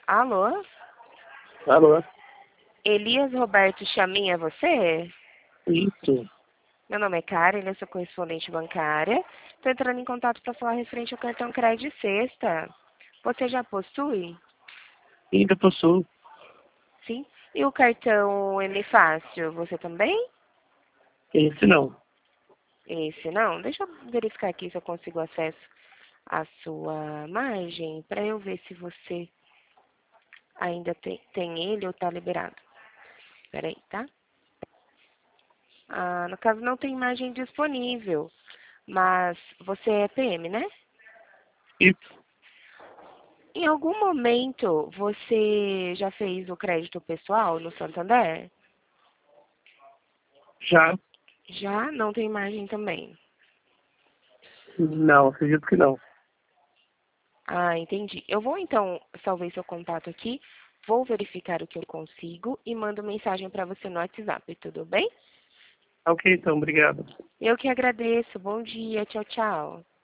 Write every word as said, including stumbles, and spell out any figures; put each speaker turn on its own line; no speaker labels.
Alô?
Alô?
Elias Roberto Chamin, é você?
Isso.
Meu nome é Karen, eu sou correspondente bancária. Estou entrando em contato para falar referente ao cartão crédito sexta. Você já possui?
Ainda possuo.
Sim. E o cartão M Fácil, você também?
Esse não.
Esse não? Deixa eu verificar aqui se eu consigo acesso à sua margem, para eu ver se você ainda tem, tem ele ou está liberado. Espera aí, tá? Ah, no caso não tem imagem disponível, mas você é P M, né?
Isso.
Em algum momento você já fez o crédito pessoal no Santander?
Já?
Já? Não tem imagem também.
Não, acredito que não.
Ah, entendi. Eu vou então salvar seu contato aqui, vou verificar o que eu consigo e mando mensagem para você no WhatsApp, tudo bem?
Ok, então, obrigado.
Eu que agradeço. Bom dia. Tchau, tchau.